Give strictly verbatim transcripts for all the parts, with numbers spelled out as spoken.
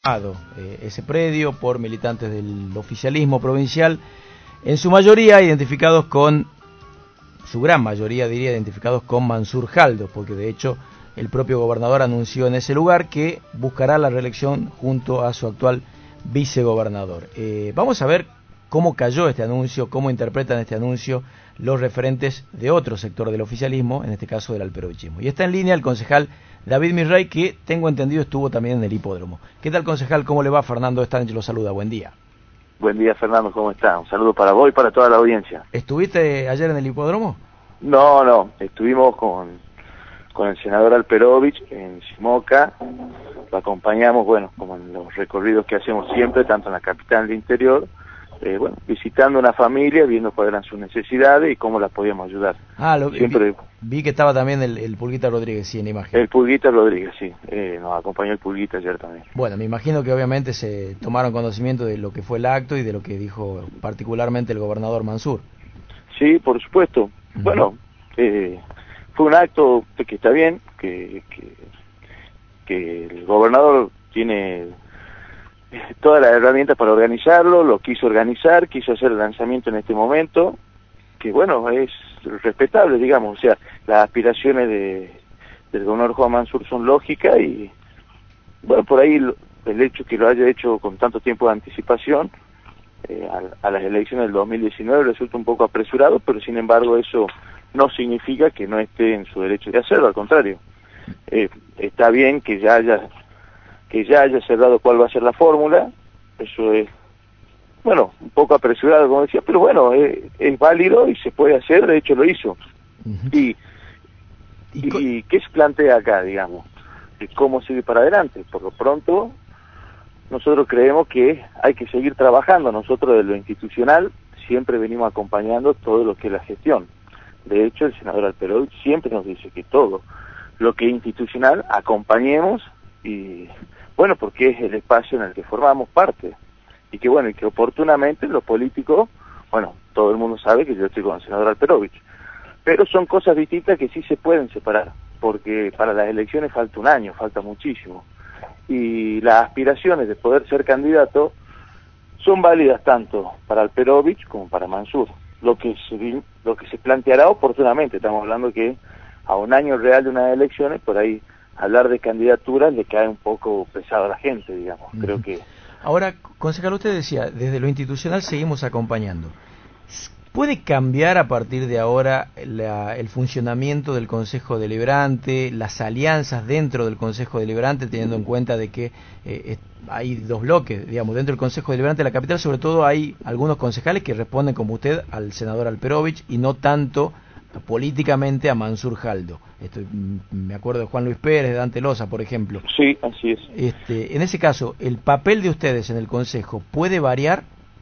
eh, ese predio por militantes del oficialismo provincial, en su mayoría identificados con, su gran mayoría diría, identificados con Mansur Jaldo, porque de hecho el propio gobernador anunció en ese lugar que buscará la reelección junto a su actual vicegobernador. Eh, vamos a ver cómo cayó este anuncio, cómo interpretan este anuncio los referentes de otro sector del oficialismo, en este caso del alperovichismo. Y está en línea el concejal David Mirrey, que tengo entendido estuvo también en el hipódromo. ¿Qué tal, concejal? ¿Cómo le va? Fernando Estanes lo saluda. Buen día. Buen día, Fernando. ¿Cómo está? Un saludo para vos y para toda la audiencia. ¿Estuviste ayer en el hipódromo? No, no. Estuvimos con, con el senador Alperovich en Simoca. Lo acompañamos, bueno, como en los recorridos que hacemos siempre, tanto en la capital como en el interior. Eh, bueno, visitando una familia, viendo cuáles eran sus necesidades y cómo las podíamos ayudar. Ah, lo, Siempre, vi, vi que estaba también el, el Pulguita Rodríguez, sí, en imagen. El Pulguita Rodríguez, sí, eh, nos acompañó el Pulguita ayer también. Bueno, me imagino que obviamente se tomaron conocimiento de lo que fue el acto y de lo que dijo particularmente el gobernador Mansur. Sí, por supuesto. Uh-huh. Bueno, eh, fue un acto que está bien, que, que, que el gobernador tiene todas las herramientas para organizarlo, lo quiso organizar, quiso hacer el lanzamiento en este momento, que bueno, es respetable, digamos, o sea, las aspiraciones de, del gobernador Juan Mansur son lógicas y bueno, por ahí el hecho que lo haya hecho con tanto tiempo de anticipación eh, a, a las elecciones del dos mil diecinueve resulta un poco apresurado, pero sin embargo eso no significa que no esté en su derecho de hacerlo, al contrario, eh, está bien que ya haya que ya haya cerrado cuál va a ser la fórmula, eso es, bueno, un poco apresurado, como decía, pero bueno, es, es válido y se puede hacer, de hecho lo hizo. Uh-huh. Y, y, y ¿qué se plantea acá, digamos? ¿Cómo sigue para adelante? Por lo pronto, nosotros creemos que hay que seguir trabajando, nosotros de lo institucional siempre venimos acompañando todo lo que es la gestión. De hecho, el senador Alperovich siempre nos dice que todo lo que es institucional acompañemos y bueno, porque es el espacio en el que formamos parte y que bueno, y que oportunamente los políticos, bueno, todo el mundo sabe que yo estoy con el senador Alperovich, pero son cosas distintas que sí se pueden separar, porque para las elecciones falta un año, falta muchísimo, y las aspiraciones de poder ser candidato son válidas tanto para Alperovich como para Mansur, lo que se, lo que se planteará oportunamente, estamos hablando que a un año real de unas elecciones, por ahí hablar de candidaturas le cae un poco pesado a la gente, digamos. Uh-huh. Creo que... Ahora, concejal, usted decía, desde lo institucional seguimos acompañando. ¿Puede cambiar a partir de ahora la, el funcionamiento del Consejo Deliberante, las alianzas dentro del Consejo Deliberante, teniendo en cuenta de que eh, hay dos bloques, digamos, dentro del Consejo Deliberante de la capital, sobre todo hay algunos concejales que responden como usted al senador Alperovich y no tanto políticamente a Mansur Jaldo? Estoy, me acuerdo de Juan Luis Pérez, de Dante Loza, por ejemplo. Sí, así es. Este, en ese caso, ¿el papel de ustedes en el Consejo puede variar?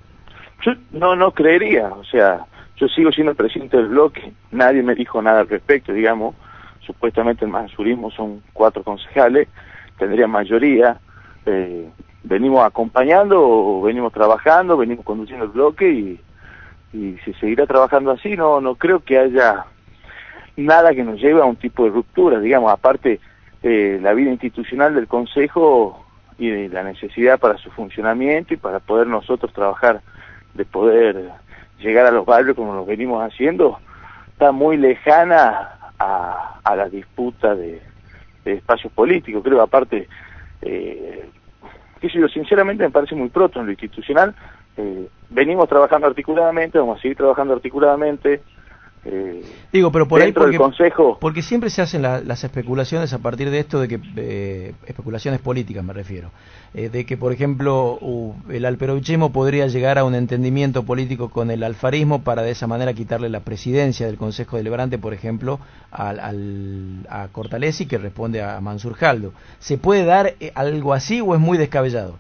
Yo no, no creería, o sea, yo sigo siendo el presidente del bloque, nadie me dijo nada al respecto, digamos, supuestamente el mansurismo son cuatro concejales, tendría mayoría, eh, venimos acompañando, venimos trabajando, venimos conduciendo el bloque y y se seguirá trabajando así, no no creo que haya nada que nos lleve a un tipo de ruptura, digamos, aparte eh, la vida institucional del Consejo y la necesidad para su funcionamiento y para poder nosotros trabajar, de poder llegar a los barrios como lo venimos haciendo, está muy lejana a, a la disputa de, de espacios políticos, creo, aparte, eh, qué sé yo, sinceramente me parece muy pronto en lo institucional. Eh, venimos trabajando articuladamente, vamos a seguir trabajando articuladamente. Eh, Digo, pero por ahí porque, consejo... porque siempre se hacen la, las especulaciones a partir de esto de que, eh, especulaciones políticas me refiero, eh, de que por ejemplo uh, el alperovichismo podría llegar a un entendimiento político con el alfarismo para de esa manera quitarle la presidencia del Consejo Deliberante, por ejemplo, al, al, a Cortalesi, que responde a Mansur Jaldo. ¿Se puede dar eh, algo así o es muy descabellado?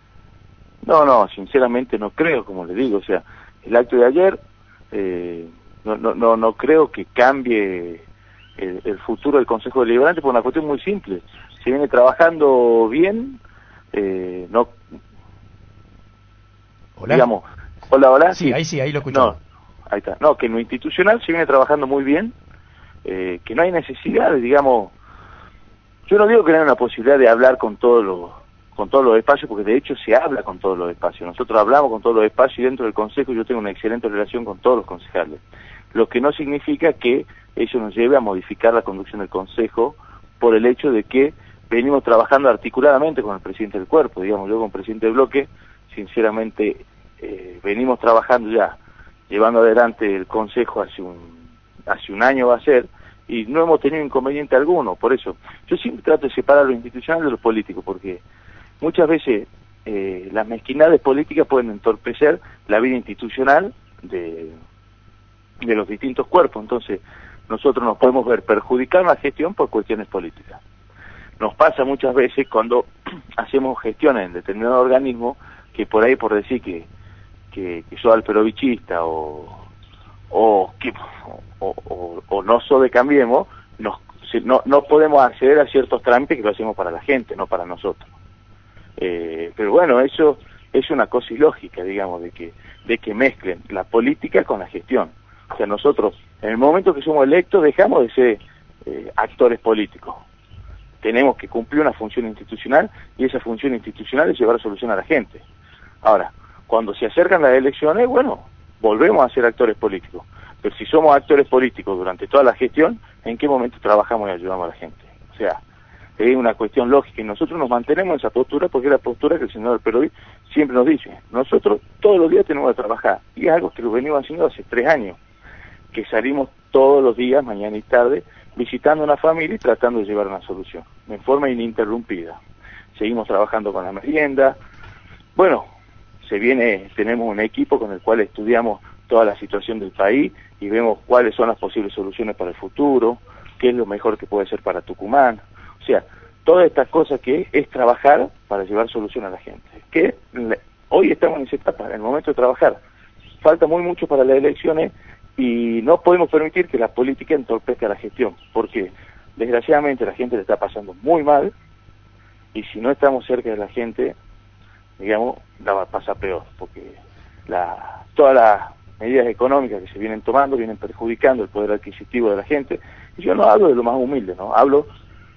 No, no, sinceramente no creo, como le digo, o sea, el acto de ayer, eh, no, no, no, no creo que cambie el, el futuro del Consejo Deliberante por una cuestión muy simple. Se viene trabajando bien, eh, no... ¿Hola? Digamos, hola, hola. Sí, sí, ahí sí, ahí lo escucho. No, ahí está. No, que en lo institucional se viene trabajando muy bien, eh, que no hay necesidad de, digamos... Yo no digo que no hay una posibilidad de hablar con todos los con todos los espacios, porque de hecho se habla con todos los espacios. Nosotros hablamos con todos los espacios y dentro del Consejo yo tengo una excelente relación con todos los concejales. Lo que no significa que eso nos lleve a modificar la conducción del Consejo por el hecho de que venimos trabajando articuladamente con el presidente del cuerpo. Digamos, yo como presidente del bloque, sinceramente, eh, venimos trabajando ya, llevando adelante el Consejo hace un, hace un año va a ser, y no hemos tenido inconveniente alguno. Por eso, yo siempre trato de separar lo institucional de lo político, porque muchas veces eh, las mezquindades políticas pueden entorpecer la vida institucional de, de los distintos cuerpos. Entonces, nosotros nos podemos ver perjudicar la gestión por cuestiones políticas. Nos pasa muchas veces cuando hacemos gestiones en determinado organismo, que por ahí por decir que, que, que soy alperovichista o, o, que, o, o, o no soy de Cambiemos, nos, no, no podemos acceder a ciertos trámites que lo hacemos para la gente, no para nosotros. Eh, pero bueno, eso es una cosa ilógica, digamos, de que, de que mezclen la política con la gestión. O sea, nosotros, en el momento que somos electos, dejamos de ser eh, actores políticos. Tenemos que cumplir una función institucional, y esa función institucional es llevar solución a la gente. Ahora, cuando se acercan las elecciones, bueno, volvemos a ser actores políticos. Pero si somos actores políticos durante toda la gestión, ¿en qué momento trabajamos y ayudamos a la gente? O sea, es una cuestión lógica, y nosotros nos mantenemos en esa postura porque es la postura que el senador Perovi siempre nos dice. Nosotros todos los días tenemos que trabajar, y es algo que lo venimos haciendo hace tres años, que salimos todos los días, mañana y tarde, visitando una familia y tratando de llevar una solución, en forma ininterrumpida. Seguimos trabajando con la merienda. Bueno, se viene, tenemos un equipo con el cual estudiamos toda la situación del país y vemos cuáles son las posibles soluciones para el futuro, qué es lo mejor que puede ser para Tucumán. O sea, todas estas cosas que es trabajar para llevar solución a la gente. Que hoy estamos en esa etapa, en el momento de trabajar. Falta muy mucho para las elecciones y no podemos permitir que la política entorpezca la gestión, porque desgraciadamente la gente le está pasando muy mal, y si no estamos cerca de la gente, digamos, la va a pasar peor, porque la, todas las medidas económicas que se vienen tomando vienen perjudicando el poder adquisitivo de la gente. Y yo no hablo de lo más humilde, no hablo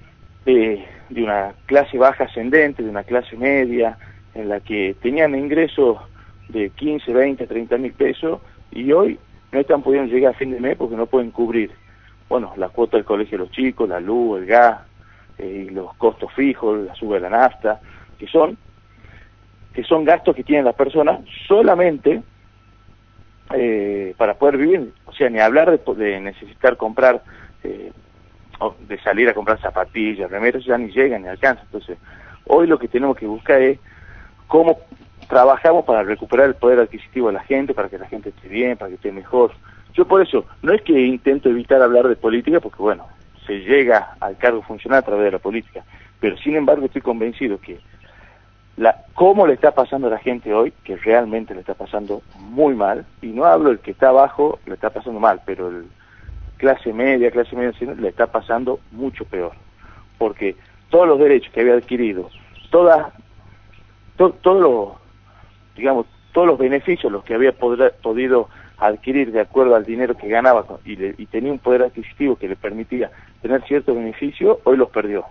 de, de una clase baja ascendente, de una clase media, en la que tenían ingresos de quince, veinte, treinta mil pesos, y hoy no están pudiendo llegar a fin de mes porque no pueden cubrir, bueno, la cuota del colegio de los chicos, la luz, el gas, eh, y los costos fijos, la suba de la nafta, que son que son gastos que tienen las personas solamente eh, para poder vivir. O sea, ni hablar de, de necesitar comprar, eh, o de salir a comprar zapatillas, remeros, ya ni llegan, ni alcanzan. Entonces, hoy lo que tenemos que buscar es cómo trabajamos para recuperar el poder adquisitivo de la gente, para que la gente esté bien, para que esté mejor. Yo por eso, no es que intento evitar hablar de política, porque bueno, se llega al cargo funcional a través de la política, pero sin embargo estoy convencido que la, cómo le está pasando a la gente hoy, que realmente le está pasando muy mal, y no hablo el que está abajo, le está pasando mal, pero el clase media, clase media, le está pasando mucho peor, porque todos los derechos que había adquirido, todas, to, todos los, digamos, todos los beneficios los que había podr, podido adquirir de acuerdo al dinero que ganaba y, le, y tenía un poder adquisitivo que le permitía tener ciertos beneficios, hoy los perdió.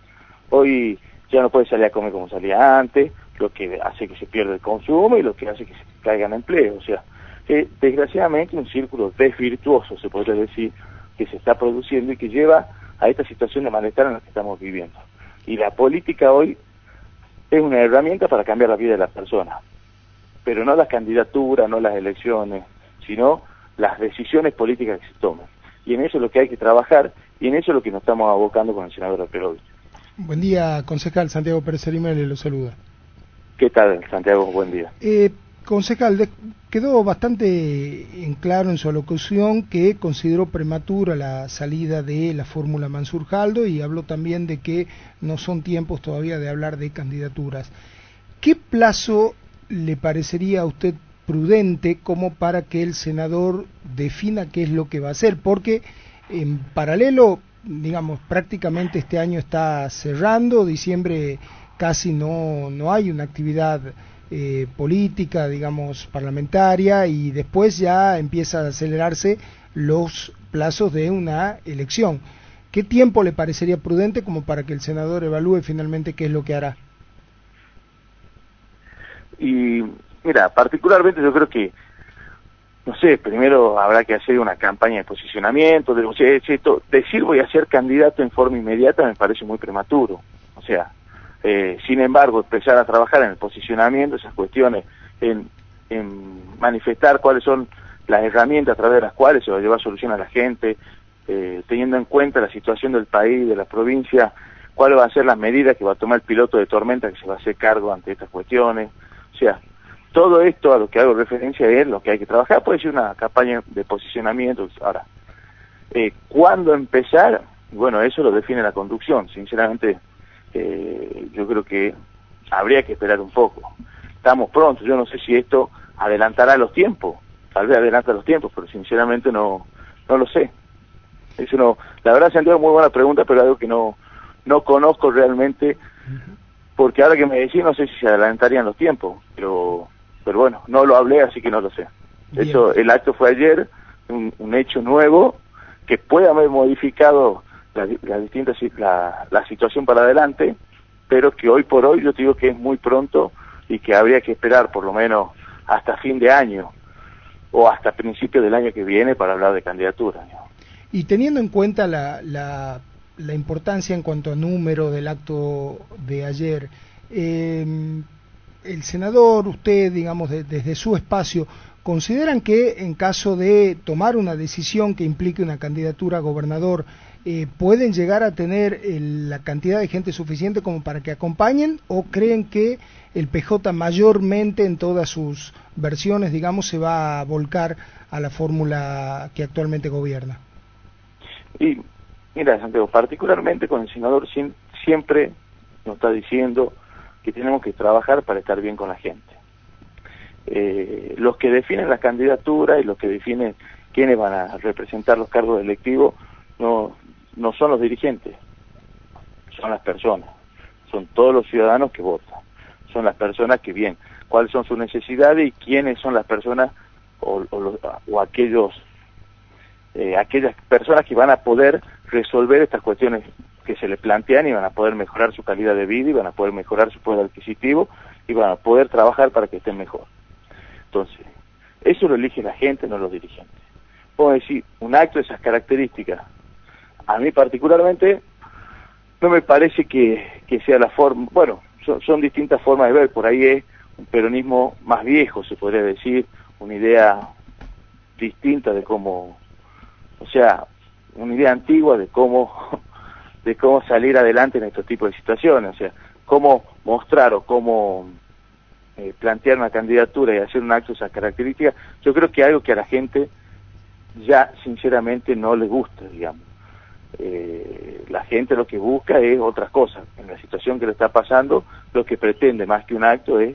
Hoy ya no puede salir a comer como salía antes, lo que hace que se pierda el consumo y lo que hace que se caigan empleos. O sea, eh, desgraciadamente un círculo desvirtuoso, se podría decir, que se está produciendo y que lleva a esta situación de malestar en la que estamos viviendo. Y la política hoy es una herramienta para cambiar la vida de las personas, pero no las candidaturas, no las elecciones, sino las decisiones políticas que se toman. Y en eso es lo que hay que trabajar, y en eso es lo que nos estamos abocando con el senador Perovi. Buen día, concejal. Santiago Pérez Arimel le lo saluda. ¿Qué tal, Santiago? Buen día. Eh, concejal, de, quedó bastante en claro en su alocución que consideró prematura la salida de la fórmula Mansur-Jaldo y habló también de que no son tiempos todavía de hablar de candidaturas. ¿Qué plazo le parecería a usted prudente como para que el senador defina qué es lo que va a hacer? Porque en paralelo, digamos, prácticamente este año está cerrando, diciembre casi no, no hay una actividad eh, política, digamos, parlamentaria, y después ya empieza a acelerarse los plazos de una elección. ¿Qué tiempo le parecería prudente como para que el senador evalúe finalmente qué es lo que hará? Y mira, particularmente yo creo que, no sé, primero habrá que hacer una campaña de posicionamiento, de, o sea, esto, decir voy a ser candidato en forma inmediata me parece muy prematuro. O sea, eh, sin embargo, empezar a trabajar en el posicionamiento, esas cuestiones, en, en manifestar cuáles son las herramientas a través de las cuales se va a llevar solución a la gente, eh, teniendo en cuenta la situación del país, de la provincia, cuáles van a ser las medidas que va a tomar el piloto de tormenta que se va a hacer cargo ante estas cuestiones. O sea, todo esto a lo que hago referencia es lo que hay que trabajar. Puede ser una campaña de posicionamiento. Ahora, eh, ¿cuándo empezar? Bueno, eso lo define la conducción. Sinceramente, eh, yo creo que habría que esperar un poco. Estamos prontos. Yo no sé si esto adelantará los tiempos. Tal vez adelanta los tiempos, pero sinceramente no no lo sé. Eso no. La verdad, Santiago, muy buena pregunta, pero algo que no no conozco realmente, porque ahora que me decís no sé si se adelantarían los tiempos, pero pero bueno, no lo hablé, así que no lo sé. Bien. Eso, el acto fue ayer, un, un hecho nuevo que puede haber modificado la, la distinta la, la situación para adelante, pero que hoy por hoy yo te digo que es muy pronto y que habría que esperar por lo menos hasta fin de año o hasta principios del año que viene para hablar de candidatura, ¿no? Y teniendo en cuenta la, la, la importancia en cuanto a número del acto de ayer, eh, el senador, usted, digamos, de, desde su espacio, ¿consideran que en caso de tomar una decisión que implique una candidatura a gobernador, eh, pueden llegar a tener el, la cantidad de gente suficiente como para que acompañen, o creen que el P J mayormente en todas sus versiones, digamos, se va a volcar a la fórmula que actualmente gobierna? Y mira, Santiago, particularmente con el senador siempre nos está diciendo que tenemos que trabajar para estar bien con la gente. Eh, los que definen la candidatura y los que definen quiénes van a representar los cargos electivos no, no son los dirigentes, son las personas, son todos los ciudadanos que votan, son las personas que bien, cuáles son sus necesidades y quiénes son las personas o, o, los, o aquellos eh, aquellas personas que van a poder resolver estas cuestiones que se les plantean y van a poder mejorar su calidad de vida y van a poder mejorar su poder adquisitivo y van a poder trabajar para que estén mejor. Entonces, eso lo elige la gente, no los dirigentes. Puedo decir, un acto de esas características, a mí particularmente, no me parece que, que sea la forma, bueno, son, son distintas formas de ver, por ahí es un peronismo más viejo, se podría decir, una idea distinta de cómo, o sea, una idea antigua de cómo de cómo salir adelante en estos tipos de situaciones, o sea, cómo mostrar o cómo eh, plantear una candidatura y hacer un acto de esas características. Yo creo que es algo que a la gente ya sinceramente no le gusta, digamos. Eh, la gente lo que busca es otras cosas. En la situación que le está pasando, lo que pretende más que un acto es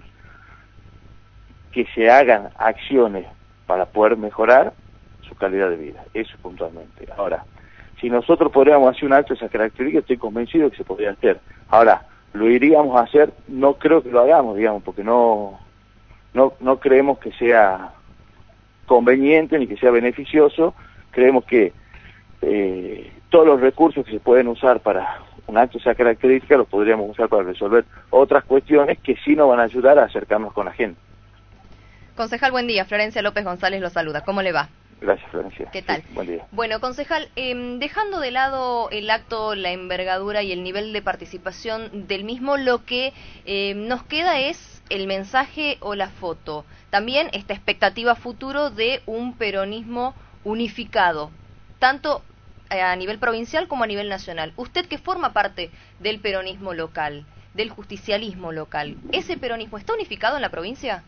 que se hagan acciones para poder mejorar su calidad de vida, eso puntualmente. Ahora, si nosotros podríamos hacer un acto de esas características, estoy convencido que se podría hacer. Ahora, ¿lo iríamos a hacer? No creo que lo hagamos, digamos, porque no, no, no creemos que sea conveniente ni que sea beneficioso. Creemos que eh, todos los recursos que se pueden usar para un acto de esa característica los podríamos usar para resolver otras cuestiones que sí nos van a ayudar a acercarnos con la gente. Concejal, buen día. Florencia López González lo saluda. ¿Cómo le va? Gracias, Florencia. ¿Qué tal? Sí, buen día. Bueno, concejal, eh, dejando de lado el acto, la envergadura y el nivel de participación del mismo, lo que eh, nos queda es el mensaje o la foto. También esta expectativa futuro de un peronismo unificado, tanto a nivel provincial como a nivel nacional. Usted que forma parte del peronismo local, del justicialismo local, ¿ese peronismo está unificado en la provincia?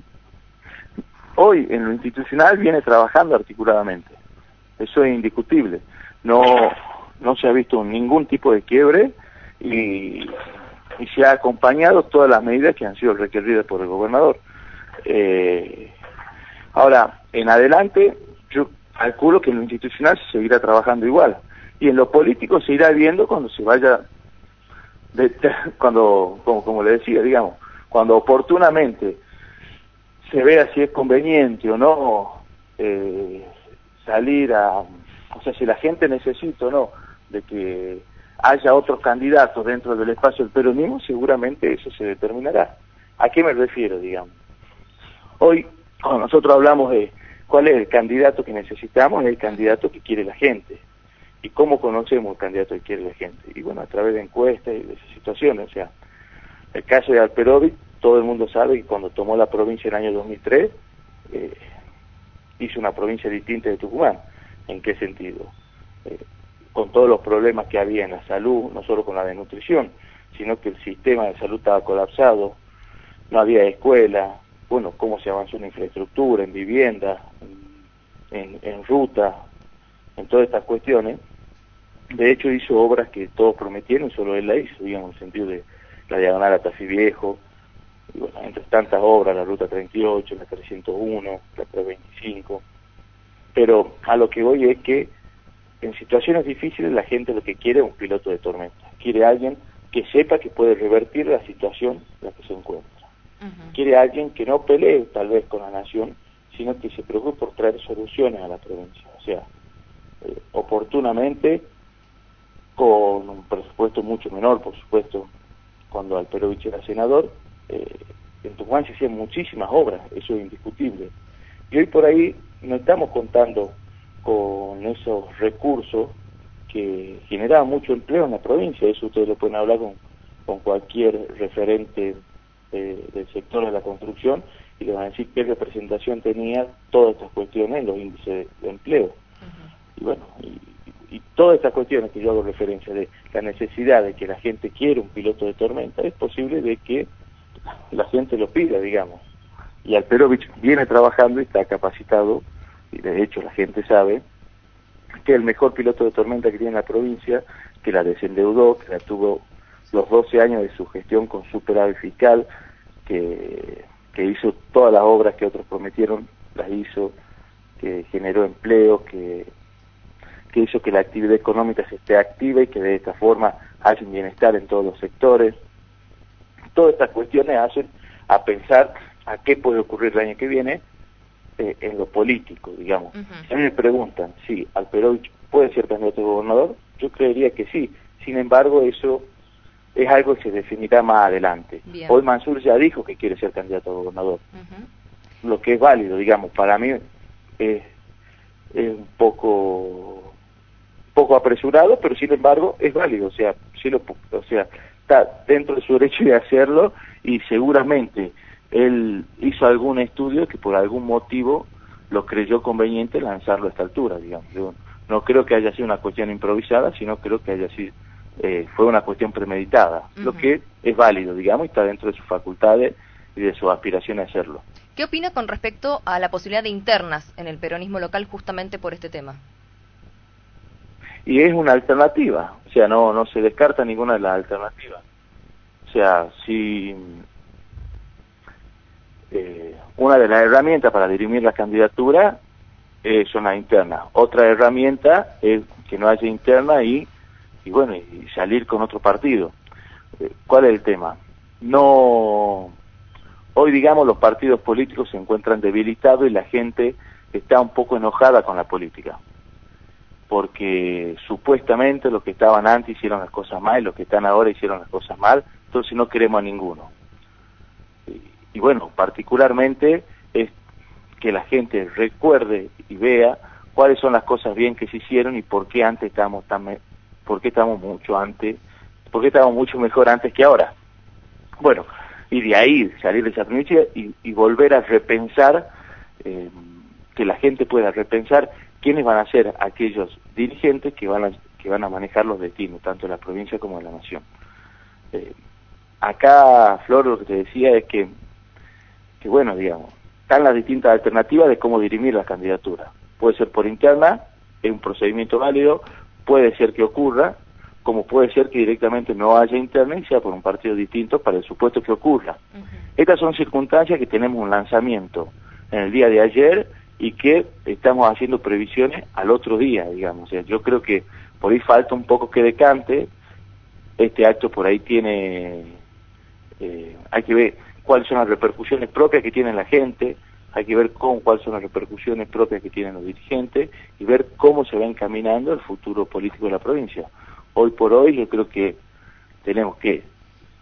Hoy en lo institucional viene trabajando articuladamente, eso es indiscutible, no no se ha visto ningún tipo de quiebre y, y se ha acompañado todas las medidas que han sido requeridas por el gobernador. Eh, ahora, en adelante, yo calculo que en lo institucional se seguirá trabajando igual, y en lo político se irá viendo cuando se vaya, de, de, cuando, como, como le decía, digamos, cuando oportunamente se vea si es conveniente o no eh, salir a, o sea, si la gente necesita o no de que haya otros candidatos dentro del espacio del peronismo, seguramente eso se determinará. ¿A qué me refiero, digamos? Hoy, cuando nosotros hablamos de cuál es el candidato que necesitamos, es el candidato que quiere la gente. ¿Y cómo conocemos el candidato que quiere la gente? Y bueno, a través de encuestas y de esas situaciones. O sea, el caso de Alperovich, todo el mundo sabe que cuando tomó la provincia en el año dos mil tres, eh, hizo una provincia distinta de Tucumán. ¿En qué sentido? Eh, con todos los problemas que había en la salud, no solo con la desnutrición, sino que el sistema de salud estaba colapsado, no había escuela, bueno, cómo se avanzó en infraestructura, en vivienda, en, en, en ruta, en todas estas cuestiones. De hecho hizo obras que todos prometieron, solo él la hizo, digamos, en el sentido de la diagonal a Tafí Viejo, y bueno, entre tantas obras, la ruta treinta y ocho, la trescientos uno, la trescientos veinticinco, pero a lo que voy es que en situaciones difíciles la gente lo que quiere es un piloto de tormenta, quiere alguien que sepa que puede revertir la situación en la que se encuentra, uh-huh. Quiere alguien que no pelee tal vez con la nación, sino que se preocupe por traer soluciones a la provincia, o sea, eh, oportunamente, con un presupuesto mucho menor, por supuesto, cuando Alperovich era senador, eh, en Tucumán se hacían muchísimas obras, eso es indiscutible. Y hoy por ahí no estamos contando con esos recursos que generaban mucho empleo en la provincia, eso ustedes lo pueden hablar con, con cualquier referente eh, del sector de la construcción, y le van a decir qué representación tenía todas estas cuestiones en los índices de, de empleo. Uh-huh. Y bueno, y, y todas estas cuestiones que yo hago referencia de la necesidad de que la gente quiera un piloto de tormenta, es posible de que la gente lo pida, digamos. Y Alperovich viene trabajando y está capacitado, y de hecho la gente sabe que el mejor piloto de tormenta que tiene la provincia, que la desendeudó, que la tuvo los doce años de su gestión con superávit fiscal, que, que hizo todas las obras que otros prometieron, las hizo, que generó empleo, que, que hizo que la actividad económica se esté activa y que de esta forma haya un bienestar en todos los sectores. Todas estas cuestiones hacen a pensar a qué puede ocurrir el año que viene eh, en lo político, digamos. Uh-huh. Si a mí me preguntan si Alperovich puede ser candidato a gobernador, yo creería que sí. Sin embargo, eso es algo que se definirá más adelante. Bien. Hoy Mansur ya dijo que quiere ser candidato a gobernador, uh-huh. Lo que es válido, digamos. Para mí es, es un poco poco apresurado, pero sin embargo es válido, o sea, sí lo, o sea, está dentro de su derecho de hacerlo, y seguramente él hizo algún estudio que por algún motivo lo creyó conveniente lanzarlo a esta altura, digamos. Yo no creo que haya sido una cuestión improvisada, sino creo que haya sido eh, fue una cuestión premeditada, uh-huh. Lo que es válido, digamos, y está dentro de sus facultades y de su aspiración a hacerlo. ¿Qué opina con respecto a la posibilidad de internas en el peronismo local justamente por este tema? Y es una alternativa, o sea, no no se descarta ninguna de las alternativas. O sea, si eh, una de las herramientas para dirimir la candidatura eh, son las internas. Otra herramienta es que no haya interna y, y bueno, y salir con otro partido. Eh, ¿Cuál es el tema? No, hoy digamos los partidos políticos se encuentran debilitados y la gente está un poco enojada con la política, porque supuestamente los que estaban antes hicieron las cosas mal y los que están ahora hicieron las cosas mal, entonces no queremos a ninguno. Y, y bueno, particularmente es que la gente recuerde y vea cuáles son las cosas bien que se hicieron y por qué antes estábamos tan me por qué estamos mucho antes, por qué estábamos mucho mejor antes que ahora. Bueno, y de ahí salir de esa premisa y, y volver a repensar, eh, que la gente pueda repensar quiénes van a ser aquellos dirigentes que van a, que van a manejar los destinos, tanto de la provincia como de la nación. Eh, acá, Flor, lo que te decía es que, que, bueno, digamos, están las distintas alternativas de cómo dirimir la candidatura. Puede ser por interna, es un procedimiento válido, puede ser que ocurra, como puede ser que directamente no haya interna y sea por un partido distinto para el supuesto que ocurra. Uh-huh. Estas son circunstancias que tenemos un lanzamiento en el día de ayer y que estamos haciendo previsiones al otro día, digamos. O sea, yo creo que por ahí falta un poco que decante, este acto por ahí tiene, eh, hay que ver cuáles son las repercusiones propias que tiene la gente, hay que ver cómo, cuáles son las repercusiones propias que tienen los dirigentes y ver cómo se va encaminando el futuro político de la provincia. Hoy por hoy yo creo que tenemos que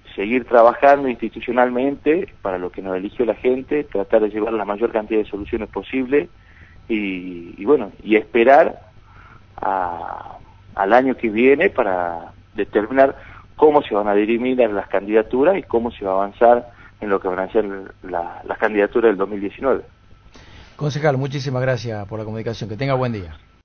seguir trabajando institucionalmente para lo que nos eligió la gente, tratar de llevar la mayor cantidad de soluciones posible y, y bueno, y esperar a, al año que viene para determinar cómo se van a dirimir las candidaturas y cómo se va a avanzar en lo que van a ser la, las candidaturas del dos mil diecinueve. Concejal, muchísimas gracias por la comunicación. Que tenga buen día.